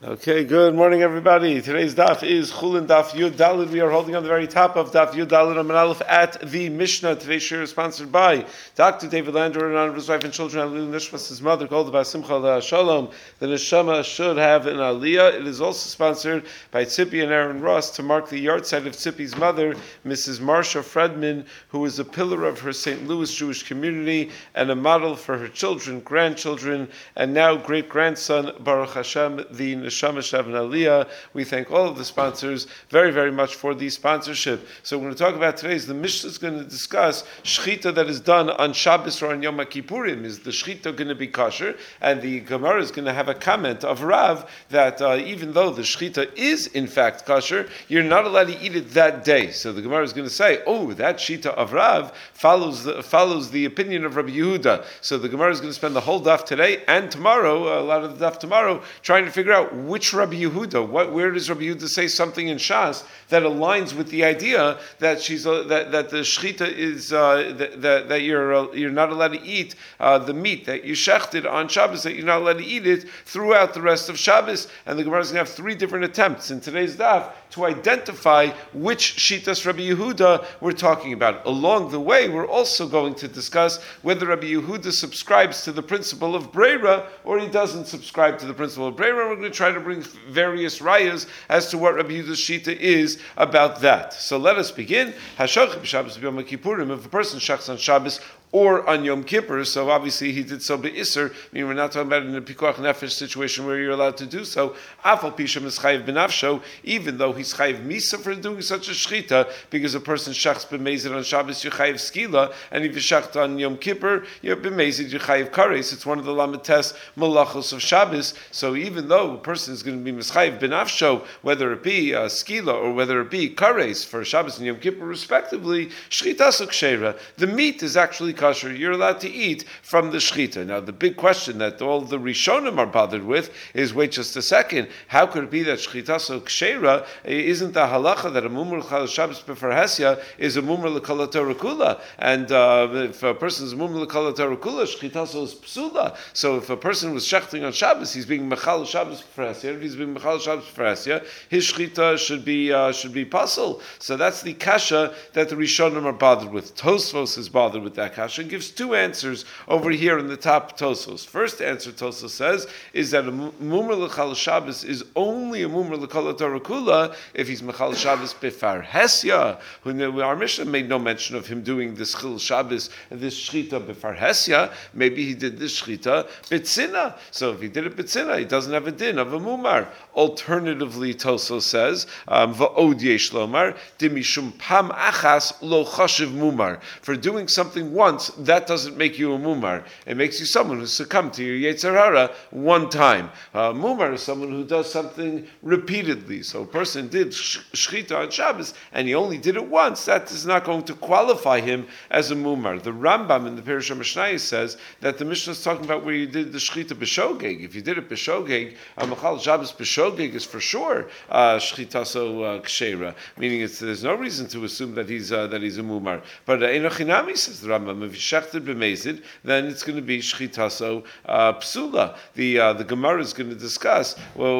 Okay, good morning, everybody. Today's daf is Chulin Daf Yud Dalid. We are holding on the very top of Daf Yud Dalid Amud Aleph at the Mishnah. Today's shir is sponsored by Dr. David Lander in honor of his wife and children, Alilu Nishmas, his mother, called the Basimcha Shalom. The Neshama should have an Aliyah. It is also sponsored by Tzipi and Aaron Ross to mark the yahrzeit of Tzipi's mother, Mrs. Marsha Fredman, who is a pillar of her St. Louis Jewish community and a model for her children, grandchildren, and now great-grandson, Baruch Hashem, the Neshama Shav and Aliyah. We thank all of the sponsors very, very much for the sponsorship. So we're going to talk about today is the Mishnah is going to discuss shechita that is done on Shabbos or on Yom Kippurim. Is the shechita going to be kosher? And the Gemara is going to have a comment of Rav that even though the shechita is in fact kosher, you're not allowed to eat it that day. So the Gemara is going to say, oh, that shechita of Rav follows the opinion of Rabbi Yehuda. So the Gemara is going to spend the whole daf today and tomorrow, a lot of the daf tomorrow, trying to figure out which Rabbi Yehuda, where does Rabbi Yehuda say something in Shas that aligns with the idea that that the shechita is that you're not allowed to eat the meat that you shechted on Shabbos, that you're not allowed to eat it throughout the rest of Shabbos. And the Gemara is going to have three different attempts in today's daf to identify which shitas Rabbi Yehuda we're talking about. Along the way, we're also going to discuss whether Rabbi Yehuda subscribes to the principle of Breira or he doesn't subscribe to the principle of Breira. We're going to try to bring various rayas as to what Rabbi Yehuda's shita is about that. So let us begin. Hashach b'Shabbos b'Yom Kippurim. If a person shachs on Shabbos or on Yom Kippur, so obviously he did so be'isser. I mean, we're not talking about in a pikuach nefesh situation where you're allowed to do so. Afal pishem is chayiv b'nafsho, even though he's chayiv misa for doing such a shechita, because a person shachs b'mezid on Shabbos, you're chayiv skila, and if you shacht on Yom Kippur, you're b'mezid, you're chayiv kares. It's one of the lamites malachos of Shabbos. So even though a person is going to be mischayiv b'nafsho, whether it be skila or whether it be kares for Shabbos and Yom Kippur respectively, shechita kshera. The meat is actually kosher, you're allowed to eat from the shechita. Now, the big question that all the Rishonim are bothered with is, wait just a second, how could it be that shechita so kshera isn't the halacha that a mumur l'chal Shabbos b'farhesya is a mumur l'kol Torah kula? And if a person is a mumur l'kol Torah kula, shechita so is psula. So if a person was shechting on Shabbos, he's being mechal Shabbos b'farhesya. If he's being mechal Shabbos b'farhesya, his shechita should be puzzle. So that's the kasha that the Rishonim are bothered with. Tosfos is bothered with that kasha and gives two answers over here in the top Tosfos. First answer Tosfos says is that a mumur l'chal Shabbos is only a mumur l'kol Torah kula if he's mechal Shabbos b'farhesya. Our Mishnah made no mention of him doing this chil Shabbos, this shechita b'farhesya. Maybe he did this shechita b'tzina. So if he did it b'tzina, he doesn't have a din of a mumar. Alternatively, Tosfos says va'od yesh lomar dimishum pam achas lo chashiv mumar. For doing something once, that doesn't make you a mumar. It makes you someone who succumbed to your Yetzer Hara one time. Mumar is someone who does something repeatedly. So a person did shechita on Shabbos and he only did it once. That is not going to qualify him as a mumar. The Rambam in the Perush HaMishnayos says that the Mishnah is talking about where you did the shechita b'shogeg. If you did it b'shogeg, mechal Shabbos b'shogeg is for sure shechita so kshera. Meaning there's no reason to assume that he's a mumar. But Einochinami says the Rambam, if you shechted b'mezid, then it's going to be shechitaso psula. The Gemara is going to discuss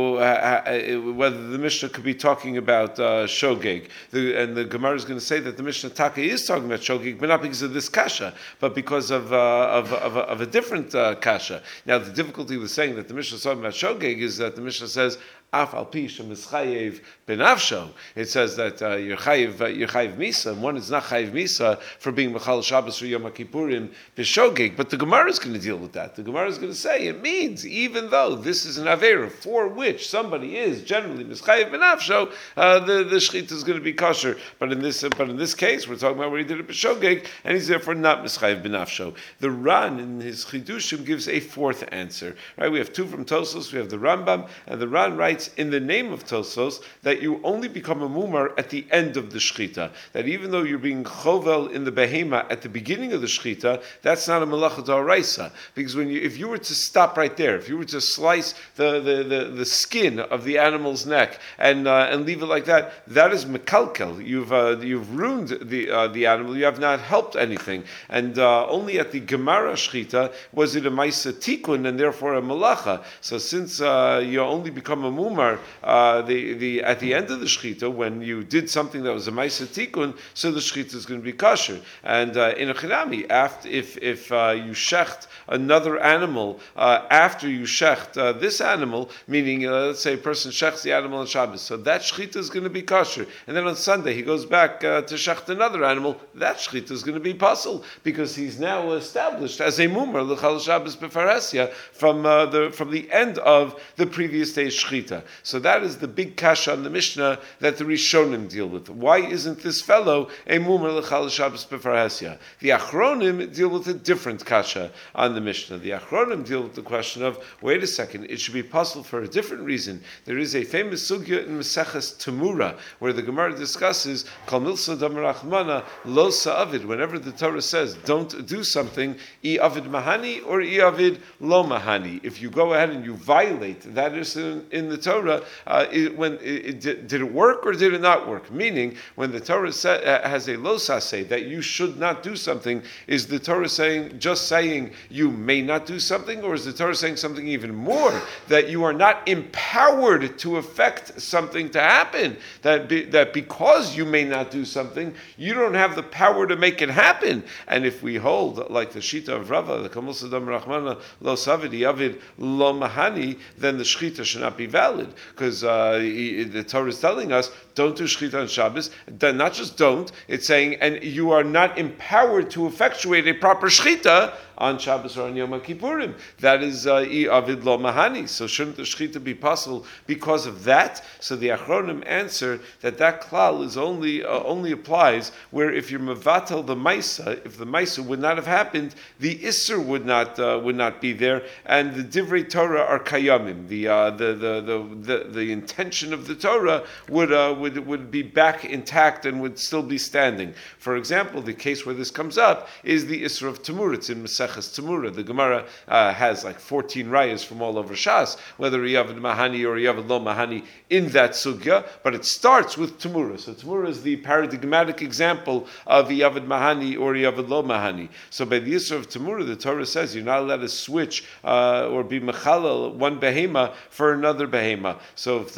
whether the Mishnah could be talking about shogeg, and the Gemara is going to say that the Mishnah Taka is talking about shogeg, but not because of this kasha, but because of a different kasha. Now, the difficulty with saying that the Mishnah is talking about shogeg is that the Mishnah says af al pi shemischayev benafsho. It says that you're chayiv misa, and one is not chayiv misa for being mechal Shabbos or Yom Kippurim b'shogeg. But the Gemara is going to deal with that. The Gemara is going to say it means even though this is an avera for which somebody is generally mischayev benafsho, the shechita is going to be kosher. But in this case, we're talking about where he did it b'shogeg, and he's therefore not mischayev benafsho. The Ran in his chidushim gives a fourth answer. Right? We have two from Tosfos. We have the Rambam, and the Ran writes in the name of Tosfos that you only become a mumar at the end of the shechita. That even though you're being chovel in the behema at the beginning of the shchita, that's not a malacha d'oraisa. Because if you were to stop right there, if you were to slice the skin of the animal's neck and leave it like that, that is mekalkel. You've ruined the animal. You have not helped anything. And only at the Gemara shchita was it a maisa tikun and therefore a malacha. So since you only become a mumar at the end of the shchita when you did something that was a maisa tikun, so the shchita is going to be kosher. And in a chinami, if you shecht another animal after you shecht this animal, meaning let's say a person shechts the animal on Shabbos, so that shchita is going to be kosher. And then on Sunday he goes back to shecht another animal, that shchita is going to be puzzle because he's now established as a mumar l'chal Shabbos b'faresya from the end of the previous day's shchita. So that is the big kasha on the Mishnah that the Rishonim deal with. Why isn't this fellow a mumar l'chal Shabbos b'faresya? The Achronim deal with a different kasha on the Mishnah. The Achronim deal with the question of, wait a second, it should be possible for a different reason. There is a famous sugya in Maseches Temura where the Gemara discusses Kol milsa damarachmana lo sa'avid. Whenever the Torah says don't do something, I avid mahani or I avid lo mahani. If you go ahead and you violate that is in the Torah, did it work or did it not work? Meaning, when the Torah has a lo saseh that you should not do something, is the Torah just saying you may not do something, or is the Torah saying something even more, that you are not empowered to affect something to happen, that because you may not do something, you don't have the power to make it happen? And if we hold like the shita of Rava, the Kamul Sadam Rachmana lo savidi avid lo mahani, then the shchita should not be valid, because the Torah is telling us don't do shchita on Shabbos. Not just don't, it's saying, and you are not empowered to effectuate a proper shchita on Shabbos or on Yom Kippurim. That is avid lo mahani. So shouldn't the shchita be possible because of that? So the Achronim answer that klal is only applies where if you're mevatel the maisa, if the maisa would not have happened, the isser would not be there, and the divrei Torah are kayamim. The intention of the Torah would be back intact and would still be standing. For example, the case where this comes up is the isser of Temura. It's in Maseches Temura. The Gemara has like 14 rayas from all over Shas, whether Yavid Mahani or Yavid Lo Mahani in that sugya, but it starts with Temura. So Temura is the paradigmatic example of Yavid Mahani or Yavid Lo Mahani. So by the isser of Temura, the Torah says you're not allowed to switch or be mechalal one behema for another behema. So if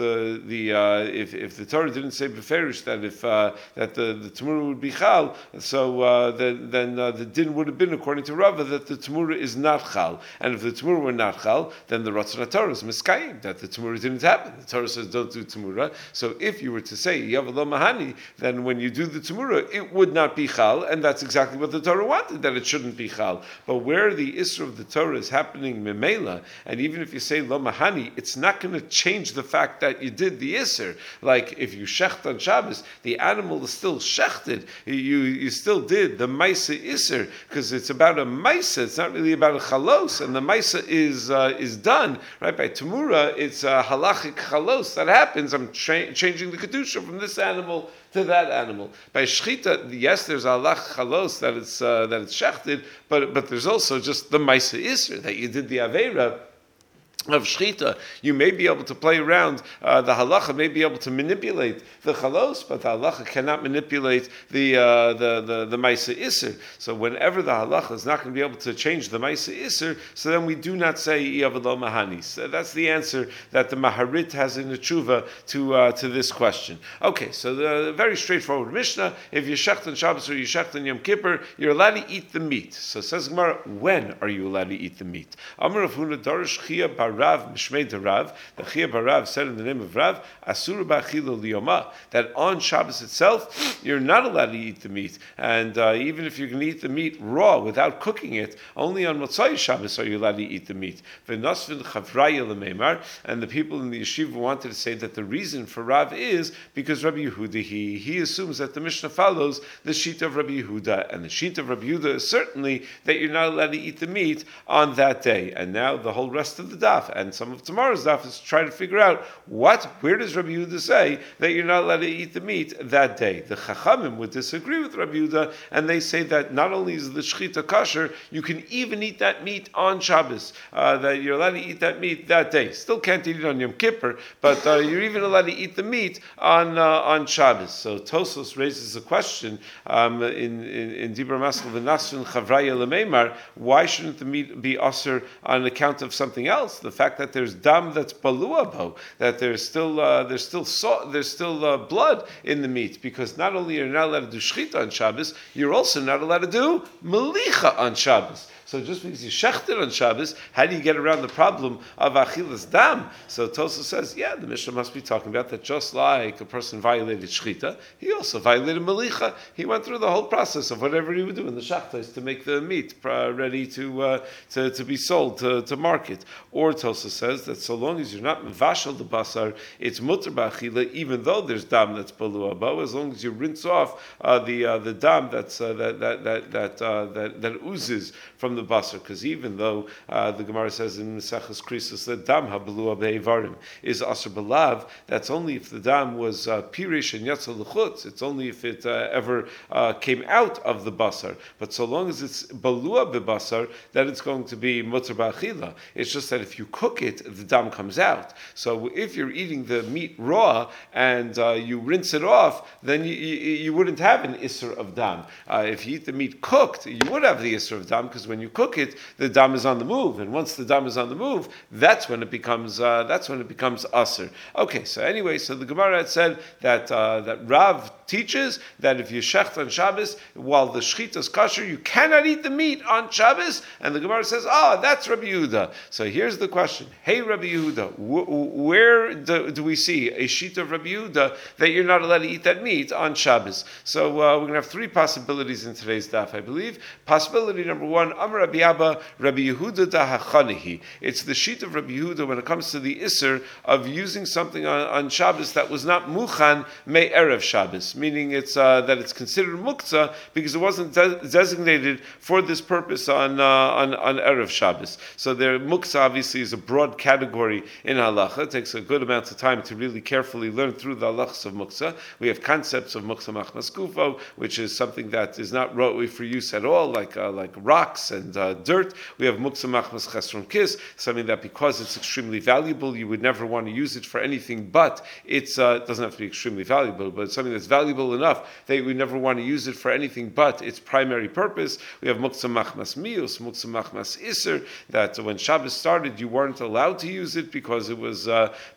the Torah didn't say beferish that that the Temura would be chal, so then the din would have been according to Rava that the Temura is not chal, and if the Temura were not chal, then the Ratzon HaTorah is miskayim, that the Temura didn't happen. The Torah says don't do Temura. So if you were to say Yav Lo Mahani, then when you do the Temura, it would not be chal, and that's exactly what the Torah wanted, that it shouldn't be chal. But where the isra of the Torah is happening memela, and even if you say Lo Mahani, it's not going to change the fact that you did the isr. Like if you shecht on Shabbos, the animal is still shechted. You still did the maisa isr because it's about a maisa. It's not really about a chalos, and the maisa is done right by Temura. It's a halachic chalos that happens. I'm changing the kedusha from this animal to that animal. By shchita, yes, there's a halach chalos that it's shechted, but there's also just the maisa isr that you did the aveira of shchita. You may be able to play around, the halacha may be able to manipulate the chalos, but the halacha cannot manipulate the maisa iser. So whenever the halacha is not going to be able to change the maisa iser, so then we do not say Yav Lo Mahani. So that's the answer that the Maharit has in the tshuva to this question. Okay, so the very straightforward Mishnah: if you shecht on Shabbos or you shecht on Yom Kippur, you're allowed to eat the meat. So says Gemara, when are you allowed to eat the meat? Amar Rav Huna Darish Chia Bar Rav Mishmei de Rav, the Chia Bar Rav said in the name of Rav, Asur ba'achila liyoma, that on Shabbos itself you're not allowed to eat the meat, and even if you can eat the meat raw without cooking it, only on Motzai Shabbos are you allowed to eat the meat. V'nosvin chavraya l'meimar, and the people in the yeshiva wanted to say that the reason for Rav is because Rabbi Yehuda he assumes that the Mishnah follows the sheet of Rabbi Yehuda, and the sheet of Rabbi Yehuda is certainly that you're not allowed to eat the meat on that day. And now the whole rest of the daf daf and some of tomorrow's daf is to try to figure out where does Rabbi Yehuda say that you're not allowed to eat the meat that day. The Chachamim would disagree with Rabbi Yehuda, and they say that not only is the shechita kosher, you can even eat that meat on Shabbos. That you're allowed to eat that meat that day. Still can't eat it on Yom Kippur, but you're even allowed to eat the meat on Shabbos. So Tosfos raises a question in Dibur Maskil v'Nasrin Chavraya Lemeimar. Why shouldn't the meat be usher on account of something else? The fact that there's dam that's balua bo, that there's still blood in the meat, because not only are you not allowed to do shechita on Shabbos, you're also not allowed to do melicha on Shabbos. So just because you shechted on Shabbos, how do you get around the problem of achilas dam? So Tosfos says, the Mishnah must be talking about that just like a person violated shechita, he also violated melicha. He went through the whole process of whatever he would do in the shachtais to make the meat ready to be sold to market. Or Tosfos says that so long as you're not mevashel the basar, it's mutter b'achila, even though there's dam that's below abo, as long as you rinse off the dam that's that oozes from the basar, because even though the Gemara says in Maseches Krisos that dam habalua be'evarim is aser belav, that's only if the dam was pirish and yatsa l'chutz. It's only if it ever came out of the basar. But so long as it's balua be'basar, then it's going to be mutter ba'achila. It's just that if you cook it, the dam comes out. So if you're eating the meat raw and you rinse it off, then you wouldn't have an isser of dam. If you eat the meat cooked, you would have the isser of dam, because when you cook it, the dam is on the move, and once the dam is on the move, that's when it becomes aser. Okay, so anyway, so the Gemara had said that Rav teaches that if you shecht on Shabbos while the shechita is kosher, you cannot eat the meat on Shabbos, and the Gemara says, that's Rabbi Yehuda. So here's the question: Hey, Rabbi Yehuda, where do we see a sheet of Rabbi Yehuda that you're not allowed to eat that meat on Shabbos? So we're going to have three possibilities in today's daf, I believe. Possibility number one: Amar Rabbi Abba, Rabbi Yehuda da hachanihi. It's the sheet of Rabbi Yehuda when it comes to the isser of using something on Shabbos that was not muchan me erev Shabbos, meaning it's that it's considered muktzah because it wasn't designated for this purpose on erev Shabbos. So there, muktzah obviously is a broad category in halacha. It takes a good amount of time to really carefully learn through the halachas of muktzah. We have concepts of muktzah machmas kufo, which is something that is not rotary for use at all, like rocks and dirt. We have muktzah machmas chesron kis, something that because it's extremely valuable, you would never want to use it for anything but it doesn't have to be extremely valuable, but it's something that's valuable enough that we never want to use it for anything but its primary purpose. We have muktzah machmas mius, muktzah machmas iser, that when Shabbos started, you weren't allowed to use it because it was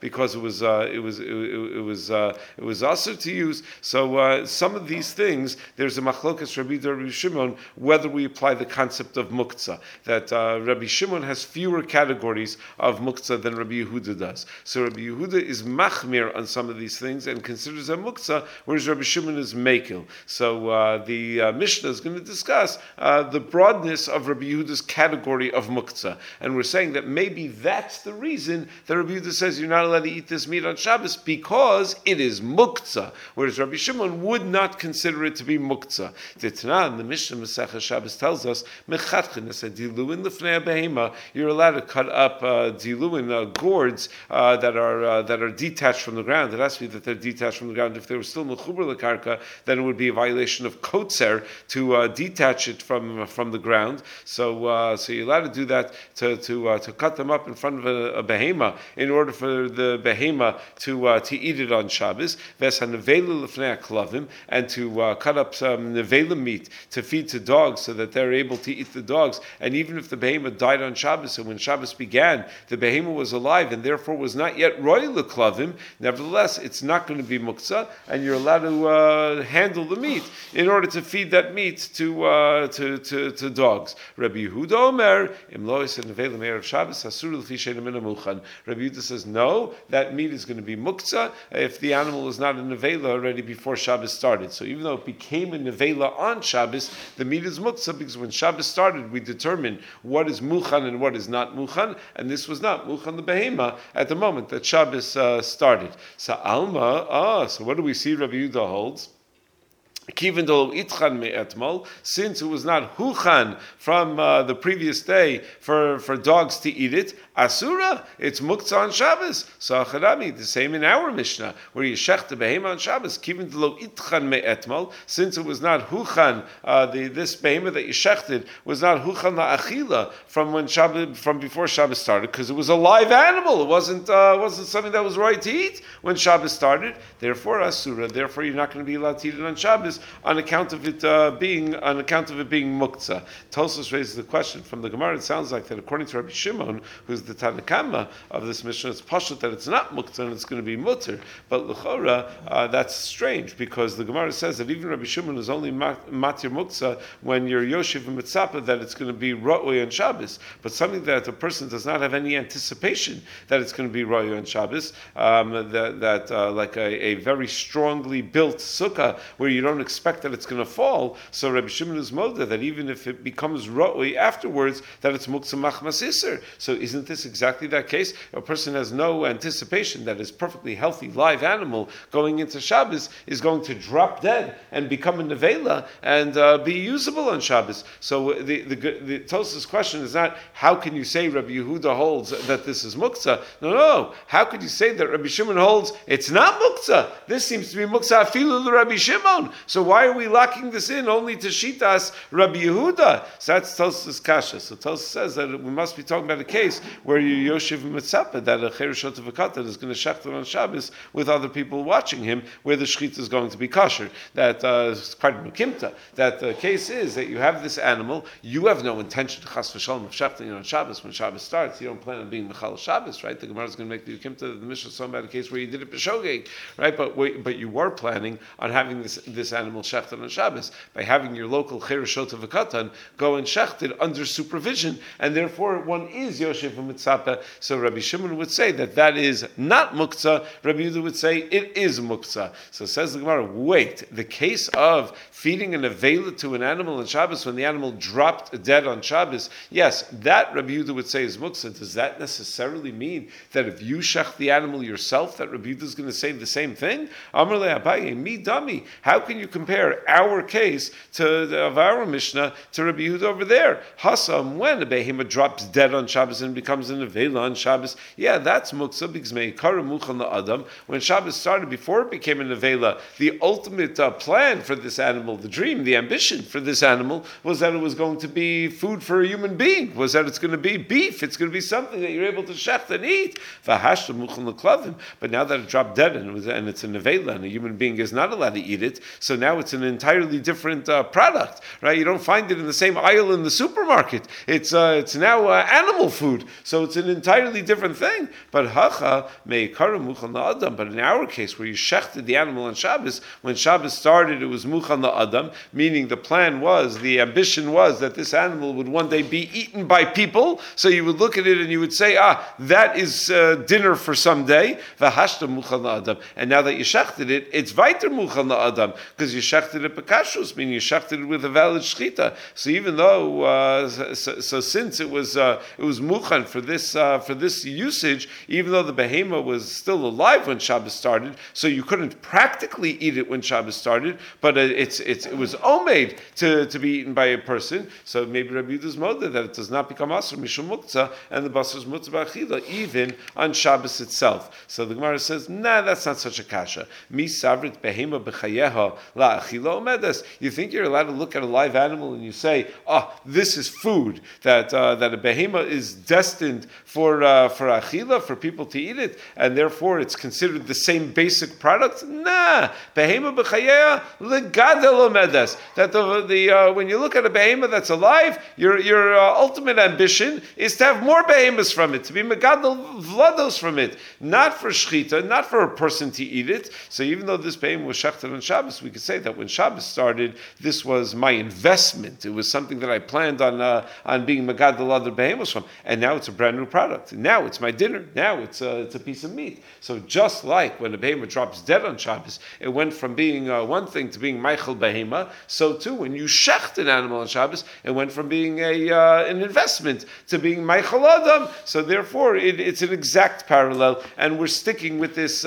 aser to use. So some of these things, there's a machlokas Rabbi Yehuda, Rabbi Shimon, whether we apply the concept of muktzah, that Rabbi Shimon has fewer categories of muktzah than Rabbi Yehuda does. So Rabbi Yehuda is machmir on some of these things and considers them muktzah, whereas Rabbi Shimon is mekel. So the Mishnah is going to discuss the broadness of Rabbi Yehuda's category of muktzah, and we're saying that maybe that's the reason that Rabbi Yehuda says you're not allowed to eat this meat on Shabbos, because it is muktzah, whereas Rabbi Shimon would not consider it to be muktzah. The Tanah in the Mishnah Masechah Shabbos tells us you're allowed to cut up diluin gourds that are detached from the ground. It has to be that they're detached from the ground. If they were still mechuber lekarka, then it would be a violation of kotzer to detach it from the ground. So you're allowed to do that to cut them up in front of a behema in order for the behema to eat it on Shabbos. And to cut up some nevela meat to feed to dogs so that they're able to eat the dogs. And even if the behema died on Shabbos, and when Shabbos began, the behema was alive and therefore was not yet roy leklavim, nevertheless, it's not going to be muktzah, and you're allowed to handle the meat in order to feed that meat to dogs. Rabbi Yehuda Omer, Imlois and nevela meir of Shabbos, asur l'fi she'eino mina muchan. Rabbi Yehuda says, no, that meat is going to be muktzah if the animal is not a nevela already before Shabbos started. So even though it became a nevela on Shabbos, the meat is muktzah because when Shabbos started, we determined what is muchan and what is not muchan, and this was not muchan the behema at the moment that Shabbos started. So Alma, so what do we see Rabbi Yehuda holds? Since it was not huchan from the previous day for dogs to eat it, Asura, it's muktzah on Shabbos. So Acharami, the same in our Mishnah, where you shech the behema on Shabbos, kivin lo itchan me'etmal, since it was not huchan, this behema that you shechted was not huchan la'achila from before Shabbos started, because it was a live animal. It wasn't something that was right to eat when Shabbos started. Therefore, Asura. Therefore, you're not going to be allowed to eat it on Shabbos on account of it being muktzah. Tosfos raises the question from the Gemara. It sounds like that according to Rabbi Shimon, who's the Tanna Kamma of this Mishnah, it's pashut that it's not muktzah and it's going to be mutter. But l'chora, that's strange, because the Gemara says that even Rabbi Shimon is only matir muktzah when you're yoshiv and mitzapah, that it's going to be ra'oi on Shabbos. But something that a person does not have any anticipation that it's going to be ra'oi on Shabbos, like a very strongly built sukkah where you don't expect that it's going to fall. So Rabbi Shimon is moda that even if it becomes ra'oi afterwards, that it's muktzah machmas iser. So isn't this exactly that case? A person has no anticipation that his perfectly healthy live animal going into Shabbos is going to drop dead and become a nevela and be usable on Shabbos. So the Tosfos question is not how can you say Rabbi Yehuda holds that this is muktzah? No. How could you say that Rabbi Shimon holds it's not muktzah? This seems to be muktzah afilu l'Rabbi Shimon. So why are we locking this in only to shitas Rabbi Yehuda? So that's Tosfos kasha. So Tosfos says that we must be talking about a case where you yoshiv mitzapah, that a chereshot v'katan is going to shechter on Shabbos with other people watching him, where the shechita is going to be kosher. That is quite a mukimta. That the case is that you have this animal, you have no intention to chas v'shalom of shechting on Shabbos when Shabbos starts. You don't plan on being mechal Shabbos, right? The Gemara is going to make the mukimta. The Mishnah is talking about a case where you did it b'shogeg, right? But you were planning on having this animal shechted on Shabbos by having your local chereshot v'katan go and shecht it under supervision, and therefore one is yoshev mitzapah. So Rabbi Shimon would say that is not muktzah. Rabbi Yehuda would say it is muktzah. So says the Gemara, wait, the case of feeding an avela to an animal on Shabbos when the animal dropped dead on Shabbos, yes, that Rabbi Yehuda would say is muktzah. Does that necessarily mean that if you shech the animal yourself, that Rabbi Yehuda is going to say the same thing? Amar le Abaye, mi dami. How can you compare our case of our Mishnah to Rabbi Yehuda over there? Hasam, when a behema drops dead on Shabbos and becomes an avela on Shabbos, yeah, that's muktzah because meikara muchan la'adam. When Shabbos started, before it became an avela, the ultimate plan for this animal, the dream, the ambition for this animal was that it was going to be food for a human being, was that it's going to be beef, it's going to be something that you're able to shecht and eat. V'hashta muchan l'klavim. But now that it dropped dead and it's an avela and a human being is not allowed to eat it, so now it's an entirely different product, right? You don't find it in the same aisle in the supermarket. It's now animal food, so it's an entirely different thing. But hacha meikara muchan la'adam. But in our case, where you shechted the animal on Shabbos, when Shabbos started, it was muchan la'adam, meaning the ambition was that this animal would one day be eaten by people. So you would look at it and you would say, that is dinner for some day. V'hashta muchan la'adam. And now that you shechted it, it's weiter muchan la'adam, because you shechted it bekashrus, meaning you shechted it with a valid shechita. So even though, since it was muchan for this usage, even though the behema was still alive when Shabbos started, so you couldn't practically eat it when Shabbos started, but it was omeid to be eaten by a person. So maybe Rabbi Yehuda's moda that it does not become asur mishum muktzah, and the basar is mutzah b'achila even on Shabbos itself. So the Gemara says, nah, that's not such a kasha. Mi savrit behema b'chayeha la'achila omedes. You think you're allowed to look at a live animal and you say, this is food that a behema is destined for achila, for people to eat it, and therefore it's considered the same basic product? Nah, behema b'chayeha legadel omedes. That when you look at a behema that's alive, your ultimate ambition is to have more behemoths from it, to be megadel vlados from it, not for shechita, not for a person to eat it. So even though this behema was shechted on Shabbos, we could say that when Shabbos started, this was my investment. It was something that I planned on being megadel other behemoths from, and now it's a brand new product. Now it's my dinner. Now it's a piece of meat. So just like when a behema drops dead on Shabbos, it went from being one thing to being meichel behema. So too, when you shecht an animal on Shabbos, it went from being an investment to being meichel adam. So therefore, it's an exact parallel, and we're sticking with this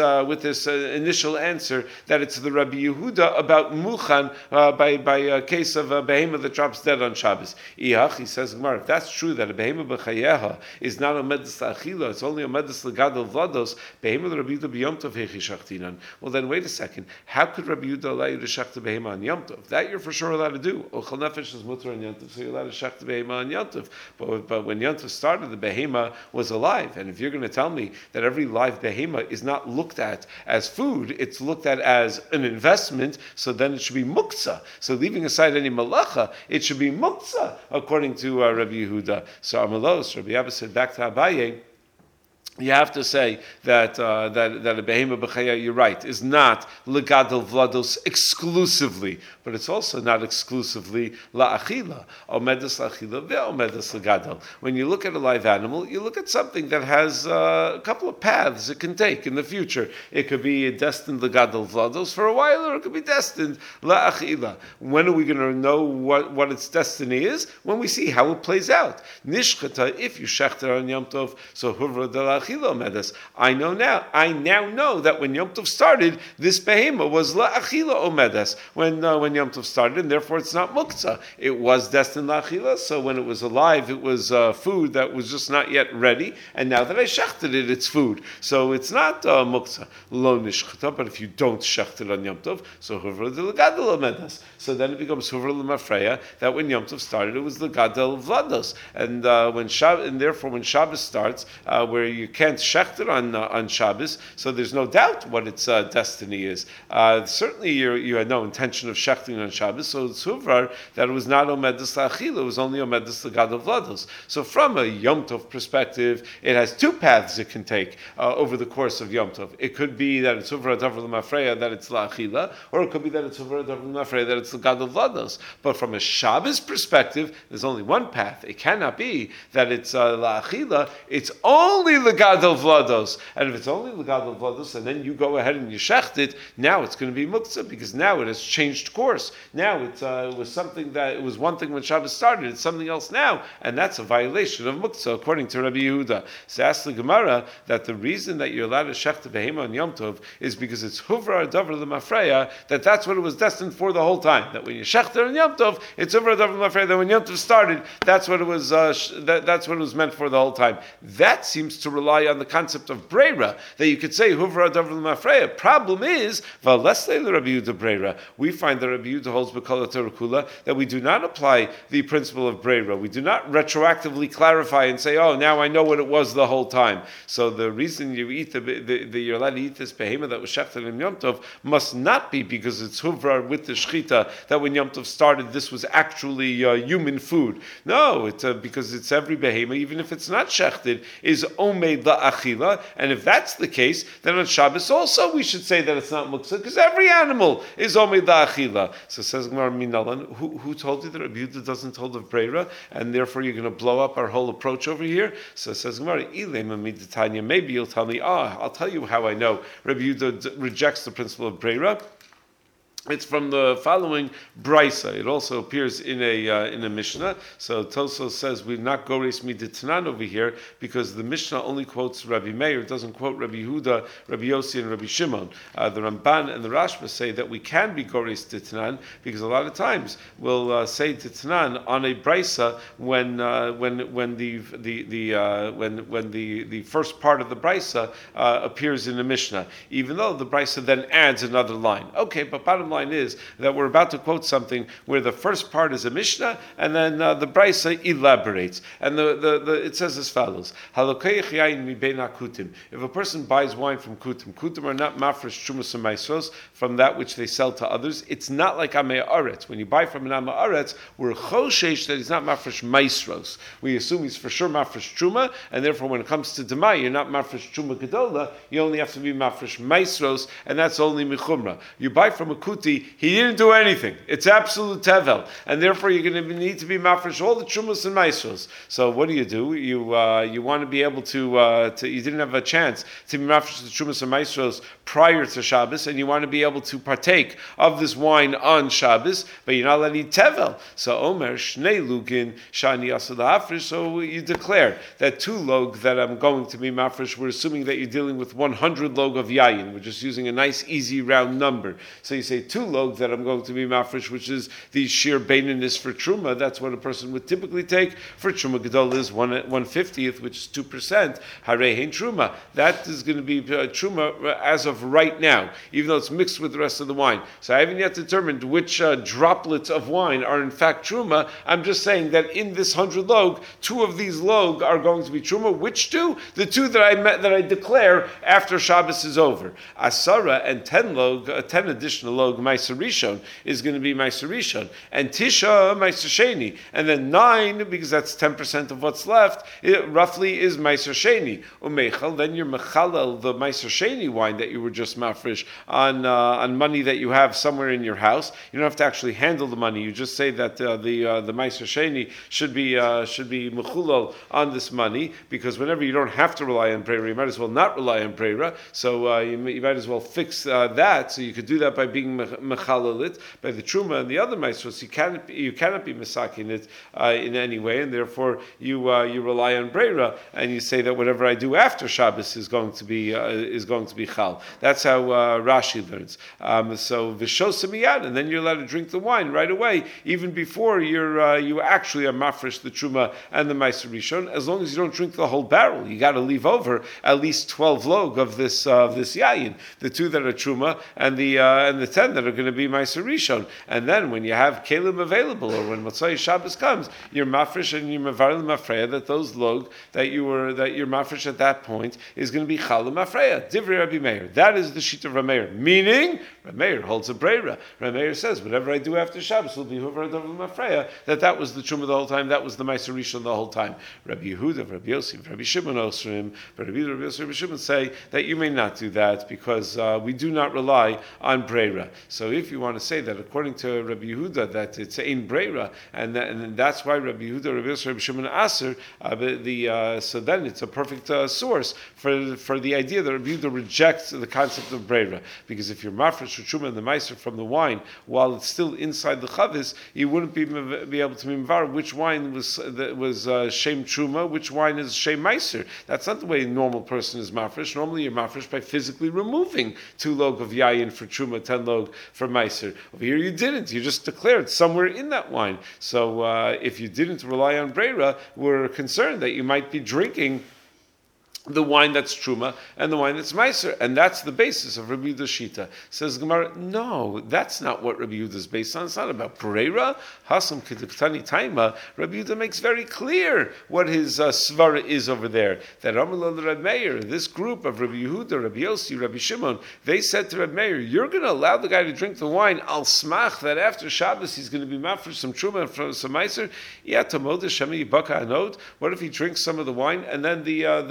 initial answer that it's the Rabbi Yehuda about muchan by a case of a behema that drops dead on Shabbos. He says, Gemara, if that's true that a behema b'chayeha is not omedus la'achila, it's only omedus l'gadol vlados, behema Rabbi Yehuda b'yom tov hechi shachtinan. Well then, wait a second. How could Rabbi Yehuda allow you to shech the behema on Yom Tov? That you're for sure allowed to do. Ochel nefesh is mutter on Yom Tov, so you're allowed to shech the behema on Yom Tov. But when Yom Tov started, the behema was alive. And if you're going to tell me that every live behema is not looked at as food, it's looked at as an investment, so then it should be muktzah. So leaving aside any malacha, it should be muktzah, according to Rabbi Yehuda. So Amalos, Rabbi Abba said back to Abaye, you have to say that that a behema b'chaya, you're right, is not legadol vlados exclusively, but it's also not exclusively la'achila. Omedus la'achila ve'omedus legadol. When you look at a live animal, you look at something that has a couple of paths it can take in the future. It could be destined legadol vlados for a while, or it could be destined la'achila. When are we going to know what its destiny is? When we see how it plays out. Nishchata, if you shechter on Yom Tov, so huvra de I now know that when Yom Tov started, this behema was la'achila omedes when Yom Tov started, and therefore it's not muktzah. It was destined la'achila, so when it was alive, it was food that was just not yet ready, and now that I shechted it, it's food. So it's not muktzah. Lo nishchata, but if you don't shecht it on Yom Tov, so huvra de legadol omedes. So then it becomes huvra lemafreya, that when Yom Tov started, it was legadol vlados. And therefore when Shabbos starts, where you can't shecht it on Shabbos, so there's no doubt what its destiny is. Certainly you had no intention of shechting on Shabbos, so it's huvrar that it was not omedus la'achila, it was only omedus l'gadol vlados. So from a Yom Tov perspective, it has two paths it can take over the course of Yom Tov. It could be that it's huvrar davar l'mafreya, that it's la'achila, or it could be that it's huvrar davar l'mafreya, that it's l'gadol vlados. But from a Shabbos perspective, there's only one path. It cannot be that it's la'achila, it's only legadol vlados, and if it's only legadol vlados, and then you go ahead and you shecht it, now it's going to be muktzah, because now it has changed course. Now it was something that it was one thing when Shabbos started, it's something else now, and that's a violation of muktzah according to Rabbi Yehuda. So ask the Gemara that the reason that you're allowed to shecht the behema on Yom Tov is because it's huvra davar l'mafreya, that's what it was destined for the whole time. That when you shecht it on Yom Tov, it's huvra davar l'mafreya. That when Yom Tov started, that's what it was. That's what it was meant for the whole time. That seems to rely on the concept of breira, that you could say huvra davar l'mafreya. Problem is, v'alesle Rabbi Yehuda breira. We find that Rabbi Yehuda holds b'kol haTorah that we do not apply the principle of breira. We do not retroactively clarify and say, oh, now I know what it was the whole time. So the reason you eat you're allowed to eat this behema that was shechted in Yom Tov must not be because it's huvra with the shechita, that when Yom Tov started, this was actually human food. No, it's because it's every behema, even if it's not shechted, is omed la'achila, and if that's the case, then on Shabbos also we should say that it's not muktzah, because every animal is omed la'achila. So says Gemara Minalan, who told you that Rabbi Yehuda doesn't hold of breira, and therefore you're going to blow up our whole approach over here? So says Gemara, maybe you'll tell me, I'll tell you how I know Rabbi Yehuda rejects the principle of breira. It's from the following brisa. It also appears in a Mishnah. So Tosos says we're not gores miditanan over here because the Mishnah only quotes Rabbi Meir, doesn't quote Rabbi Yehuda, Rabbi Yossi, and Rabbi Shimon. The Ramban and the Rashba say that we can be gores ditanan because a lot of times we'll say ditanan on a brisa when the first part of the brisa appears in the Mishnah, even though the brisa then adds another line. Okay, but bottom line is that we're about to quote something where the first part is a Mishnah and then the Brisa elaborates. And it says as follows: if a person buys wine from Kutim are not mafresh trumas and maisros from that which they sell to others. It's not like Amei Aretz. When you buy from an Amei Aretz, we're choshesh that he's not mafresh maisros. We assume he's for sure mafresh truma, and therefore when it comes to demai, you're not mafresh truma gedola. You only have to be mafresh maisros, and that's only michumra. You buy from a Kuti, he didn't do anything. It's absolute tevel, and therefore you're going to need to be mafresh all the trumas and maisros. So what do? You want to be able to you didn't have a chance to be mafresh the trumas and maisros prior to Shabbos, and you want to be able to partake of this wine on Shabbos, but you're not allowed to eat tevel. So Omer shnei lugin shani asad hafresh. So you declare that 2 log that I'm going to be mafresh. We're assuming that you're dealing with 100 log of yayin. We're just using a nice easy round number. So you say 2 log that I'm going to be mafresh, which is the sheer baininess for truma. That's what a person would typically take. For truma gadol is 1/50th, which is 2%. Harehin truma. That is going to be truma as of right now, even though it's mixed with the rest of the wine. So I haven't yet determined which droplets of wine are in fact truma. I'm just saying that in this 100 log, 2 of these log are going to be truma. Which 2? The 2 that I declare after Shabbos is over. Asara and 10 log, 10 additional log, Meiser Rishon is going to be Meiser Rishon, and Tisha Meiser Sheni, and then 9, because that's 10% of what's left, it roughly is Meiser Sheni. Umeichel, then you're mechalel the Meiser Sheni wine that you were just mafresh on money that you have somewhere in your house. You don't have to actually handle the money. You just say that the Meiser Sheni should be mechulal on this money, because whenever you don't have to rely on Breira, you might as well not rely on Breira. So you might as well fix that. So you could do that by being mechalel it by the truma and the other maestros. You cannot be misaking it in any way, and therefore you rely on Breira, and you say that whatever I do after Shabbos is going to be chal. That's how Rashi learns. So v'shosa miyad, and then you're allowed to drink the wine right away, even before you actually are mafresh the truma and the meiser rishon. As long as you don't drink the whole barrel, you got to leave over at least 12 log of this yayin, the 2 that are truma and the 10 that are going to be meiser rishon. And then when you have kelim available, or when Motzai Shabbos comes, you're mafresh and you're mevarel mafreya that those log that you're mafresh at that point is going to be chalim mafreya. Divrei Rabbi Meir. That is the sheet of Rabbi Meir. Meaning, Rabbi Meir holds a breira. Rabbi Meir says whatever I do after Shabbos will be huvar davar mafreya. That was the truma the whole time. That was the meiser rishon the whole time. Rabbi Yehuda, Rabbi Yosef, Rabbi Shimon Osrim, but Rabbi Yehuda, Rabbi Yosef, Rabbi Shimon say that you may not do that because we do not rely on breira. So if you want to say that according to Rabbi Yehuda that it's ein breira, and that's why Rabbi Yehuda, Rabbi Yosef, Rabbi Shimon aser, so then it's a perfect source for the idea that Rabbi Yehuda rejects the concept of breira, because if you're mafresh or truma and the meiser from the wine while it's still inside the chavis, you wouldn't be able to mimvar which wine was shem truma, which wine is shem meiser. That's not the way a normal person is mafresh. Normally you're mafresh by physically removing 2 log of yayin for truma, 10 log for meiser. Over here you didn't. You just declared somewhere in that wine. So if you didn't rely on breira, we're concerned that you might be drinking the wine that's truma and the wine that's meiser, and that's the basis of Rabbi Yehuda's shita. Says Gemara, no, that's not what Rabbi Yehuda is based on. It's not about breira. Hasam keduktani taima. Rabbi Yehuda makes very clear what his svara is over there. That Amalal Rabbi Meir, this group of Rabbi Yehuda, Rabbi Yossi, Rabbi Shimon, they said to Rabbi Meir, you're going to allow the guy to drink the wine al smach that after Shabbos he's going to be mafresh some truma and some meiser. What if he drinks some of the wine and then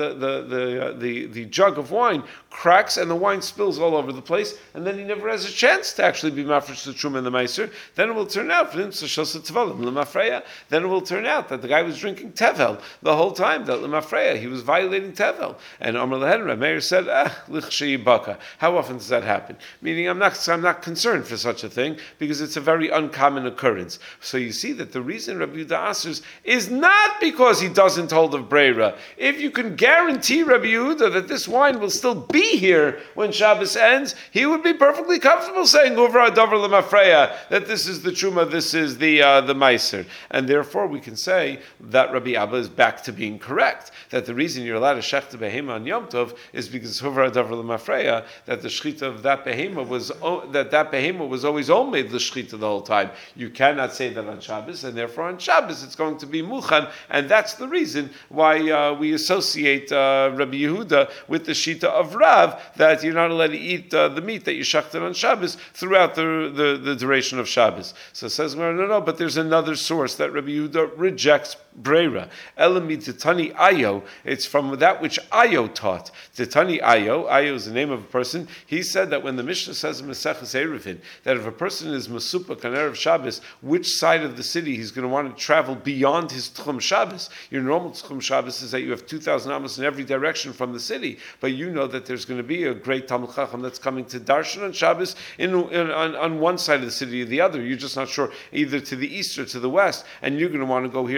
the jug of wine cracks and the wine spills all over the place, and then he never has a chance to actually be mafresh the truma and the meiser? Then it will turn out for him then it will turn out that the guy was drinking tevel the whole time, that lemafreya, he was violating tevel. And Amar Lehen, Rabbi Meir said, baka. How often does that happen? Meaning I'm not concerned for such a thing, because it's a very uncommon occurrence. So you see that the reason Rabbi Yehuda asers is not because he doesn't hold of breira. If you can guarantee Rabbi Yehuda that this wine will still be here when Shabbos ends, he would be perfectly comfortable saying over Adavar Lemafreya that this is the truma, this is the meiser, and therefore we can say that Rabbi Abba is back to being correct. That the reason you're allowed to shechta behema on Yom Tov is because over Adavar Lemafreya that the shechita of that behema was always omed the shechita the whole time. You cannot say that on Shabbos, and therefore on Shabbos it's going to be muchan, and that's the reason why we associate Rabbi Yehuda with the shita of Rav, that you're not allowed to eat the meat that you shachted on Shabbos throughout the duration of Shabbos. So it says, no, but there's another source that Rabbi Yehuda rejects breira. Elami Titani Ayo, it's from that which Ayo taught. Titani Ayo is the name of a person. He said that when the Mishnah says in Maseches Eruvin that if a person is Masupak on Erev Shabbos, which side of the city he's going to want to travel beyond his Tchum Shabbos. Your normal Tchum Shabbos is that you have 2,000 amos in every direction from the city, but you know that there's going to be a great Talmud Chacham that's coming to Darshan on Shabbos on one side of the city or the other. You're just not sure, either to the east or to the west, and you're going to want to go hear the drasha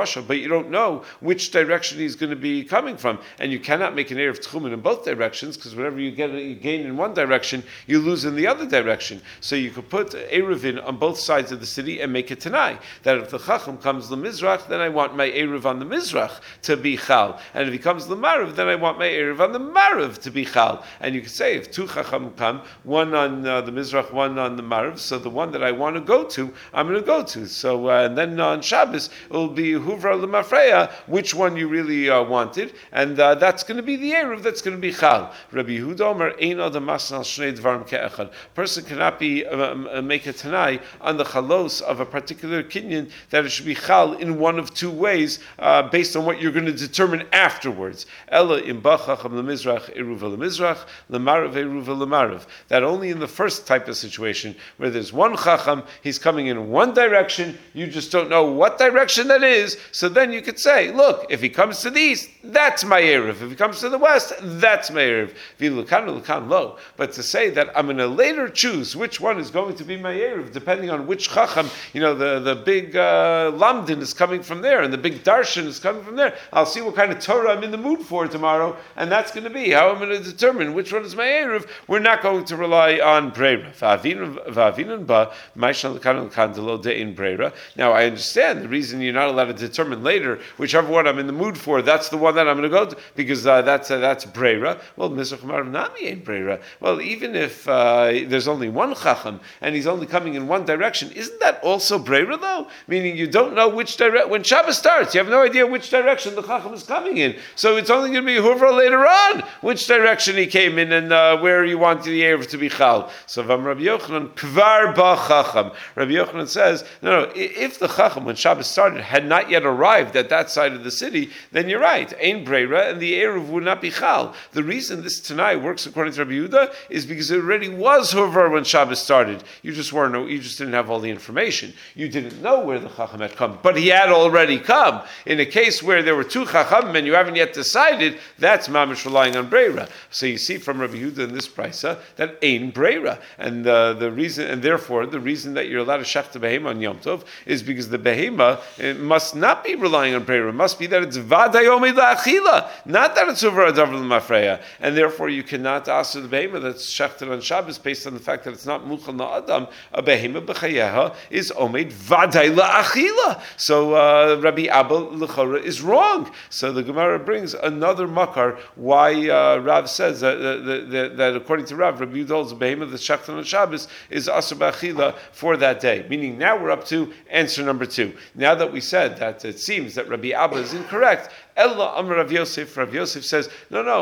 Rasha, but you don't know which direction he's going to be coming from, and you cannot make an Erev Tchumen in both directions, because whatever you gain in one direction, you lose in the other direction. So you could put Erevin on both sides of the city and make it Tanai, that if the Chacham comes the Mizrach, then I want my Erev on the Mizrach to be Chal, and if he comes the Marav, then I want my Erev on the Marav to be Chal. And you could say, if two Chacham come, one on the Mizrach, one on the Marav, so the one that I want to go to, I'm going to go to. So and then on Shabbos, it will be Huvra L'Mafreya, which one you really wanted, and that's going to be the Erev, that's going to be Chal. Rabbi Yehuda Omer, Ein Adam Masnal Shnei Dvarim Ke'echad. Person cannot be make a Tanai on the Chalos of a particular kinyan that it should be Chal in one of two ways, based on what you're going to determine afterwards. Ella im Bachacham L'Mizrach Eruva L'Mizrach L'Marav Eruva L'Marav. That only in the first type of situation where there's one Chacham, he's coming in one direction, you just don't know what direction that is, so then you could say, look, if he comes to the east, that's my Erev. If he comes to the west, that's my Erev. V'lukan lo. But to say that I'm going to later choose which one is going to be my Erev, depending on which Chacham, the big Lamdin is coming from there, and the big Darshan is coming from there, I'll see what kind of Torah I'm in the mood for tomorrow, and that's going to be how I'm going to determine which one is my Erev. We're not going to rely on Breira. Now, I understand the reason you're not allowed to determine later whichever one I'm in the mood for, that's the one that I'm going to go to, because that's Breira. Well, Mizrach Marav Nami ain't Breira. Well, even if there's only one Chacham, and he's only coming in one direction, isn't that also Breira, though? Meaning you don't know which direction, when Shabbos starts, you have no idea which direction the Chacham is coming in. So it's only going to be Huvra later on, which direction he came in, and where you want the Erev to be Chal. So Vam Rabbi Yochanan, Kvar Ba Chacham. Rabbi Yochanan says, no, if the Chacham, when Shabbos started, had not yet arrived at that side of the city, then you're right, Ein Breira, and the Erev would not be Chal. The reason this Tanai works according to Rabbi Yehuda is because it already was Huvra when Shabbos started. You just didn't have all the information. You didn't know where the Chacham had come, but he had already come. In a case where there were two Chacham and you haven't yet decided, that's Mamish relying on Breira. So you see from Rabbi Yehuda in this Brisa that Ein Breira, and therefore the reason that you're allowed to shech the behema on Yom Tov is because the behema must not be relying on Breira. It must be that it's Vaday Omid La'achila, not that it's over Adav L'Mafreya, and therefore you cannot ask the behema that's shechted on Shabbos based on the fact that it's not Muchal Na'adam. A behema b'chayeha is Omid Vaday La'achila. So Rabbi Abba L'chora is wrong. So the Gemara brings another makar why Rav says that according to Rav Yehuda holds a behema that's shechted on Shabbos is Asur B'achila for that day. Meaning now we're up to answer number 2. Now that we said that it seems that Rabbi Abba is incorrect, Ella Amar Rav Yosef says, no.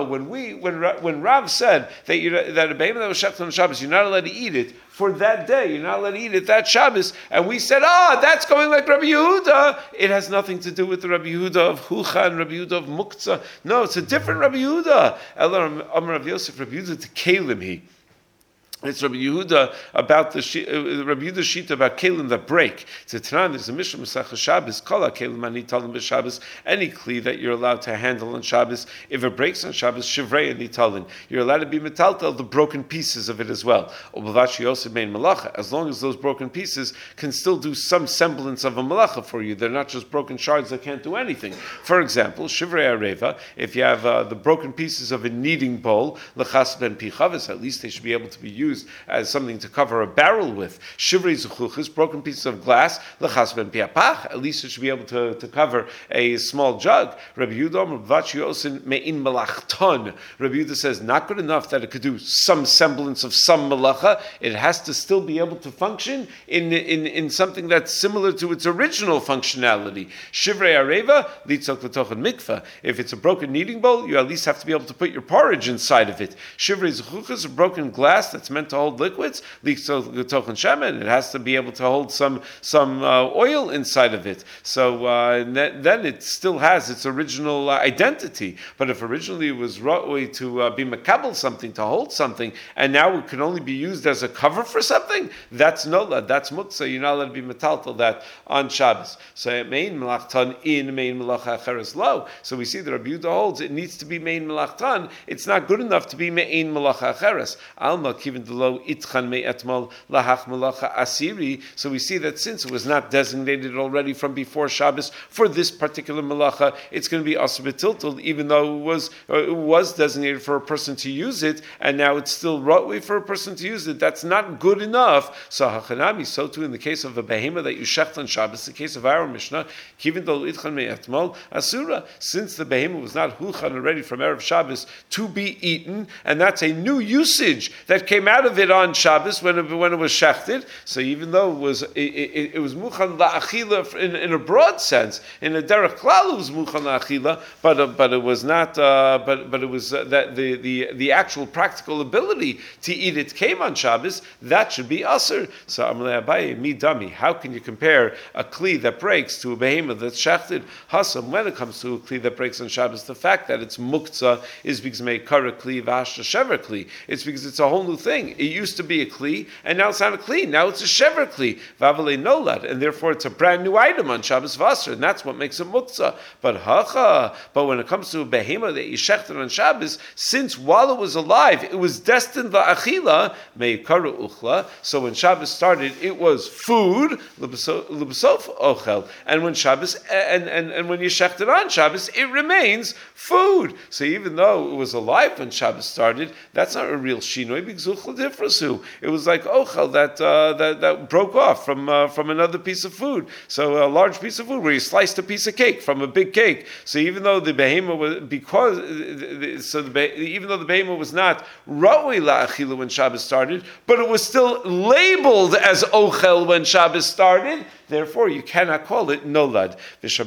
When Rav said that a behema that was shechted on Shabbos, you're not allowed to eat it for that day. You're not allowed to eat it that Shabbos. And we said, that's going like Rabbi Yehuda. It has nothing to do with the Rabbi Yehuda of Hucha and Rabbi Yehuda of Muktzah. No, it's a different Rabbi Yehuda. Ella Amar Rav Yosef, Rabbi Yehuda to Kalim he. It's Rabbi Yehuda about Rabbi Yehuda's shita about kelim that break. To Tanan, there's a Mishnah Masechah Shabbos, Kol kelim ani talim b'Shabbos. Any kli that you're allowed to handle on Shabbos, if it breaks on Shabbos, shivrei ani talin. You're allowed to be metaltal the broken pieces of it as well. Ubavashi yosef mein malacha. As long as those broken pieces can still do some semblance of a malacha for you, they're not just broken shards that can't do anything. For example, shivrei areva. If you have the broken pieces of a kneading bowl, lechas ben pichavis, at least they should be able to be used as something to cover a barrel with. Shivrei zuchuchis, broken pieces of glass, lechas ben piapach, at least it should be able to cover a small jug. Rabbi Yehuda Vachi Yosin mein malachton. Rabbi Yehuda says not good enough that it could do some semblance of some malacha. It has to still be able to function in something that's similar to its original functionality. Shivrei areva litzok l'tochen mikvah. If it's a broken kneading bowl, you at least have to be able to put your porridge inside of it. Shivrei zuchuchis, a broken glass that's meant to hold liquids, it has to be able to hold some oil inside of it. So then it still has its original identity. But if originally it was ra'oi to be makabel something, to hold something, and now it can only be used as a cover for something, that's nola, that's muktzah. You're not allowed to be metaltal that on Shabbos. So mein melachtan in mein melacha acheres lo. So we see that Rabbi Yehuda holds it needs to be mein melachtan. It's not good enough to be mein melacha acheres. Alma kivin So we see that since it was not designated already from before Shabbos for this particular malacha, it's going to be asur b'tiltul, even though it was designated for a person to use it, and now it's still rotway for a person to use it. That's not good enough. So hachanami, so too in the case of a behema that you shecht on Shabbos, the case of our Mishnah, kivin dol itchan me'etmol asura, since the behema was not hulchan already from Erev Shabbos to be eaten, and that's a new usage that came out of it on Shabbos when it was shechted. So even though it was muchan la'achila in a broad sense, in a derech klal it was muchan la'achila, but it was not. But it was that the actual practical ability to eat it came on Shabbos. That should be asur. So Amalei Abaye mi dami. How can you compare a kli that breaks to a behemoth that's shechted? Hasam, when it comes to a kli that breaks on Shabbos, the fact that it's muktzah is because meikara kli v'ashta shever kli. It's because it's a whole new thing. It used to be a kli, and now it's not a kli. Now it's a shever kli. V'avalei nolad, and therefore it's a brand new item on Shabbos v'asur, and that's what makes it muktzah. But when it comes to a behemoth that you shechted on Shabbos, since while it was alive, it was destined la'achila, meikara uchla. So when Shabbos started, it was food, l'bsof ochel, and when Shabbos and when you shechted on Shabbos, it remains food. So even though it was alive when Shabbos started, that's not a real shinoi because uchla difrasu. It was like ochel that broke off from another piece of food. So a large piece of food where you sliced a piece of cake from a big cake. So even though the behemoth was even though the behemoth was not ra'ui la'achila when Shabbos started, but it was still labeled as ochel when Shabbos started. Therefore, you cannot call it nolad.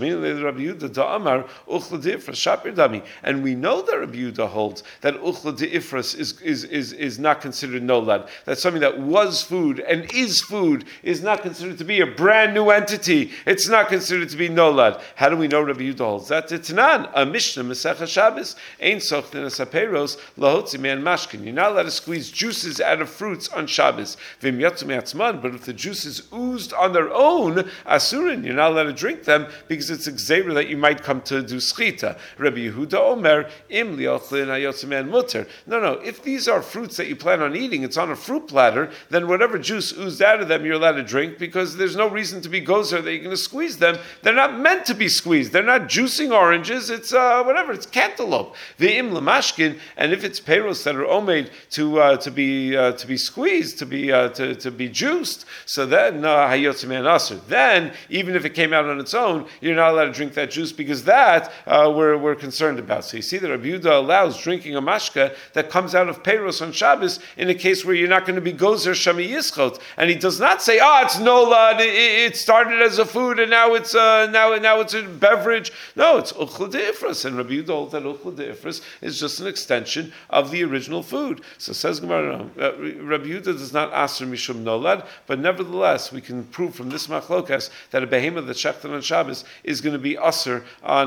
And we know that Rabbi Yehuda holds that uchla de'ifras is not considered nolad. That something that was food and is food is not considered to be a brand new entity. It's not considered to be nolad. How do we know Rabbi Yehuda holds that? T'tanan, a Mishnah, Masechah Shabbos, ein sochtin asaperos lahotzi me'an mashkin. You're not allowed to squeeze juices out of fruits on Shabbos. V'im yatzu me'atzman, but if the juices oozed on their own, asurin, you're not allowed to drink them because it's a gzeira that you might come to do schita. Rabbi Yehuda Omer, im liochlin hayotziman mutter. No, if these are fruits that you plan on eating, it's on a fruit platter, then whatever juice oozed out of them, you're allowed to drink because there's no reason to be gozer that you're going to squeeze them. They're not meant to be squeezed. They're not juicing oranges. It's whatever. It's cantaloupe. The im lamashkin, and if it's peros that are omed to be squeezed, to be juiced, so then hayotziman asur. Then, even if it came out on its own, you're not allowed to drink that juice because that we're concerned about. So you see that Rabbi Yehuda allows drinking a mashka that comes out of Peiros on Shabbos in a case where you're not going to be gozer shami yischot, and he does not say, it's nolad. It started as a food and now it's a beverage. No, it's uchla de'ifras, and Rabbi Yehuda holds that uchla de'ifras is just an extension of the original food. So says Gemara, Rabbi Yehuda does not asr mishum nolad, but nevertheless we can prove from this machlokas that a behemoth that's shechted on Shabbos is going to be asr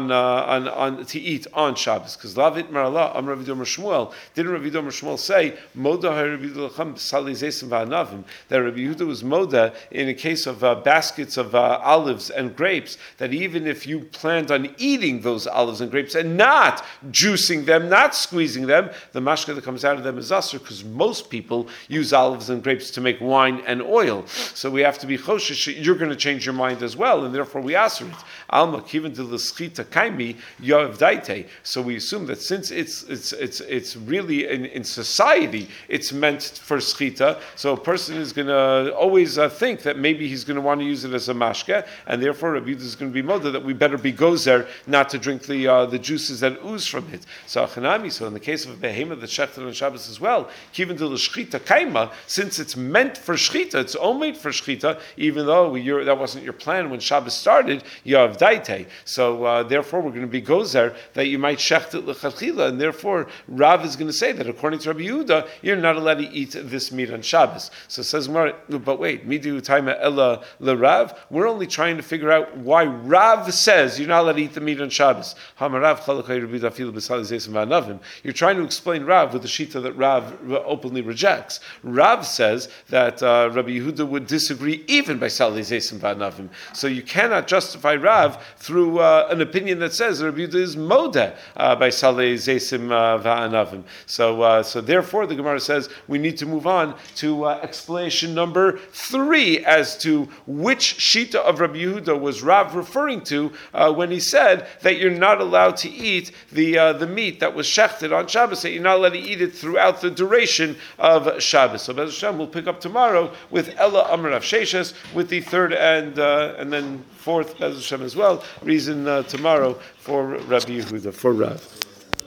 on to eat on Shabbos. Because Lavit Marala Am Rabbi Domer Shmuel, didn't Rabbi Domer Shmuel say Moda Rabbi Yehuda Lacham B'Sali Zeisim V'Anavim, that Rabbi Yehuda was Moda in a case of baskets of olives and grapes, that even if you planned on eating those olives and grapes and not juicing them, not squeezing them, the mashka that comes out of them is asr, because most people use olives and grapes to make wine and oil. So we have to be choshesh. You're going to change your mind as well, and therefore we asr it. Alma kiven to the schita kaimi yoav daite. So we assume that since it's really in society, it's meant for schita. So a person is going to always think that maybe he's going to want to use it as a mashke, and therefore Rabbi Yehuda is going to be moda that we better be gozer not to drink the juices that ooze from it. So achanami. So in the case of a behemoth that's shechted on Shabbos as well, kiven to the schita kaima, since it's meant for schita, it's all made for schita, even though that wasn't your plan when Shabbos started, Yav Daite. So therefore we're going to be gozer that you might shecht it lechatchila, and therefore Rav is going to say that according to Rabbi Yehuda, you're not allowed to eat this meat on Shabbos. So it says, but wait, midu taima ella lerav. We're only trying to figure out why Rav says you're not allowed to eat the meat on Shabbos. You're trying to explain Rav with the shita that Rav openly rejects. Rav says that Rabbi Yehuda would disagree even by Salei Zeis Zaysim Va'anavim. So you cannot justify Rav through an opinion that says Rabbi Yehuda is Modeh by Saleh Zaysim Va'anavim. So therefore, the Gemara says we need to move on to explanation number 3 as to which Shita of Rabbi Yehuda was Rav referring to when he said that you're not allowed to eat the meat that was shechted on Shabbos, that you're not allowed to eat it throughout the duration of Shabbos. So Bez Hashem, we'll pick up tomorrow with Ella Amr Rav Sheshes, with the third and then fourth Bez Hashem as well, reason tomorrow for Rabbi Yehuda, for Rav.